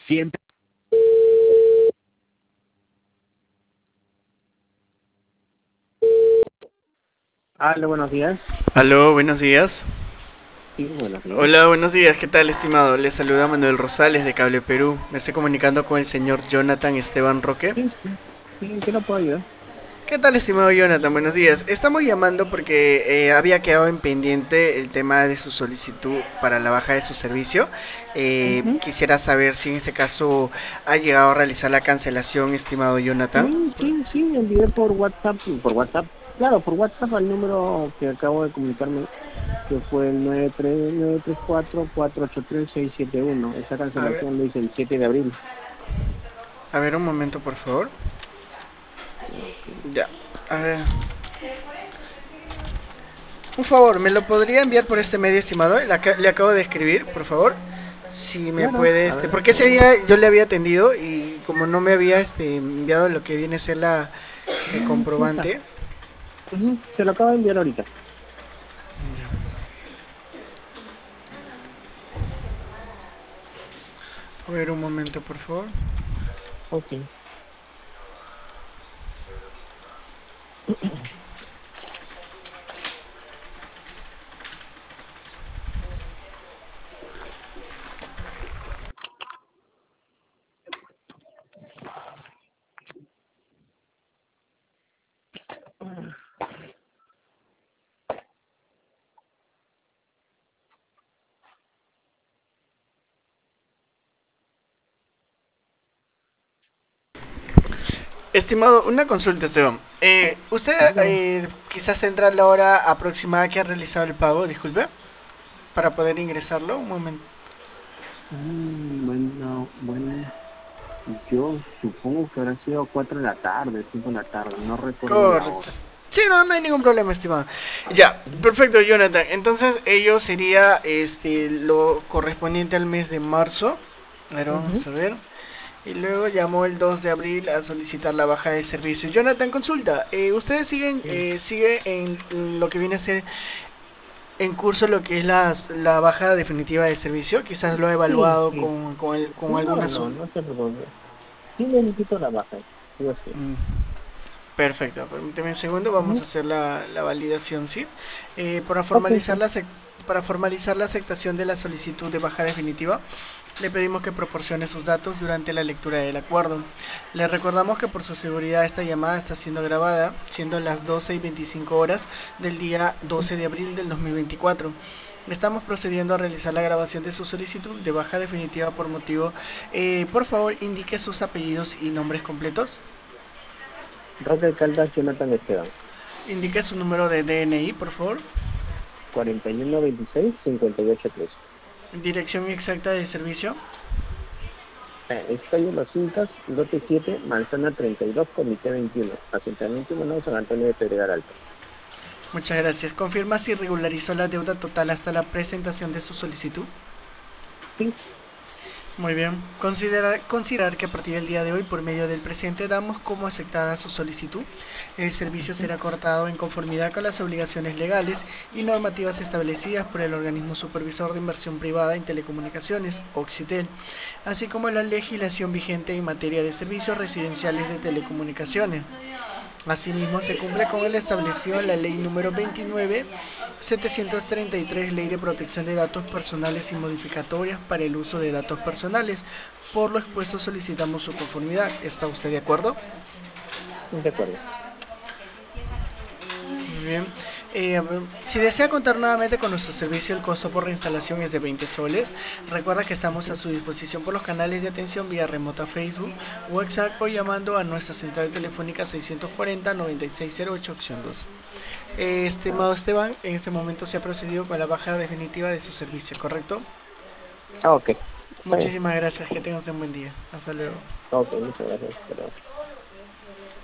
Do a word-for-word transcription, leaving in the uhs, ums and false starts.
Siempre. Hola, buenos días. Aló, buenos días. Sí, buenos días. Hola, buenos días, ¿qué tal, estimado? Les saluda Manuel Rosales de Cable Perú. Me estoy comunicando con el señor Jonathan Esteban Roque. Sí, sí. Sí, ¿en qué lo puedo ayudar? ¿Qué tal, estimado Jonathan? Buenos días. Estamos llamando porque eh, había quedado en pendiente el tema de su solicitud para la baja de su servicio. Eh, Ujú. quisiera saber si en este caso ha llegado a realizar la cancelación, estimado Jonathan. Sí, sí, sí, envié por WhatsApp, por WhatsApp, claro, por WhatsApp al número que acabo de comunicarme, que fue el nueve tres nueve tres cuatro cuatro ocho tres seis siete uno. Esa A ver, cancelación lo hice el siete de abril. a ver un momento, por favor. Ok. Ya, a ver. Un favor, ¿me lo podría enviar por este medio, estimado? Le, aca- le acabo de escribir, por favor. Si me Claro, puede, a este, ver, porque ese eh, día yo le había atendido y como no me había este, enviado lo que viene a ser la el mm, sí está. comprobante. Ujú, se lo acabo de enviar ahorita. A ver un momento, por favor. Ok. Estimado, una consulta, Esteban. Eh, ¿Usted Dígame. eh, quizás tendrá la hora aproximada que ha realizado el pago, disculpe, para poder ingresarlo? Un momento. Mm, bueno, bueno. Yo supongo que habrá sido cuatro de la tarde, cinco de la tarde, no recuerdo la Correcto. hora. Sí, no, no hay ningún problema, estimado. Ya, Ujú. perfecto, Jonathan. Entonces, ello sería este lo correspondiente al mes de marzo. Ahora Ujú. vamos a ver. Y luego llamó el dos de abril a solicitar la baja de servicio. Jonathan, consulta. Eh, ¿Ustedes siguen Sí, eh, sigue en lo que viene a ser en curso lo que es la, la baja definitiva de servicio? Quizás lo ha sí, evaluado sí. con, con, el- con No, alguna... no, sol- no se preocupe. Sí necesito la baja, sí o sí. Mm. Perfecto, permíteme un segundo, vamos a Ujú. hacer la, la validación, ¿sí? Eh, para, Ok, formalizar sí. la acep- para formalizar la aceptación de la solicitud de baja definitiva, le pedimos que proporcione sus datos durante la lectura del acuerdo. Le recordamos que por su seguridad esta llamada está siendo grabada, siendo las doce y veinticinco horas del día doce de abril del dos mil veinticuatro. Estamos procediendo a realizar la grabación de su solicitud de baja definitiva por motivo. Eh, por favor, indique sus apellidos y nombres completos. Roque Caldas, Jonathan Esteban. Indique su número de D N I, por favor. cuarenta y uno veintiséis cincuenta y ocho tres. Dirección exacta de servicio. Eh, estoy en Los Incas, lote siete, manzana treinta y dos, comité veintiuno. Asentamiento Humano San Antonio de Pedregal Alto. Muchas gracias. Confirma si regularizó la deuda total hasta la presentación de su solicitud. Sí, Muy bien. Considerar, considerar que a partir del día de hoy, por medio del presente, damos como aceptada su solicitud. El servicio será cortado en conformidad con las obligaciones legales y normativas establecidas por el organismo supervisor de inversión privada en telecomunicaciones, Occitel, así como la legislación vigente en materia de servicios residenciales de telecomunicaciones. Asimismo, se cumple con el establecido en la Ley número veintinueve mil setecientos treinta y tres, Ley de Protección de Datos Personales y Modificatorias para el Uso de Datos Personales. Por lo expuesto, solicitamos su conformidad. ¿Está usted de acuerdo? de acuerdo. Muy bien. Eh, si desea contar nuevamente con nuestro servicio, el costo por reinstalación es de veinte soles. Recuerda que estamos a Ujú. su disposición por los canales de atención vía remota Facebook, WhatsApp o llamando a nuestra central telefónica seiscientos cuarenta, noventa y seis cero ocho, opción dos. Eh, Ah, estimado Esteban, en este momento se ha procedido con la baja definitiva de su servicio, ¿correcto? ah, ok. Está bien. Muchísimas gracias, que tengas un buen día. Hasta luego. Ok, muchas gracias. Hasta luego.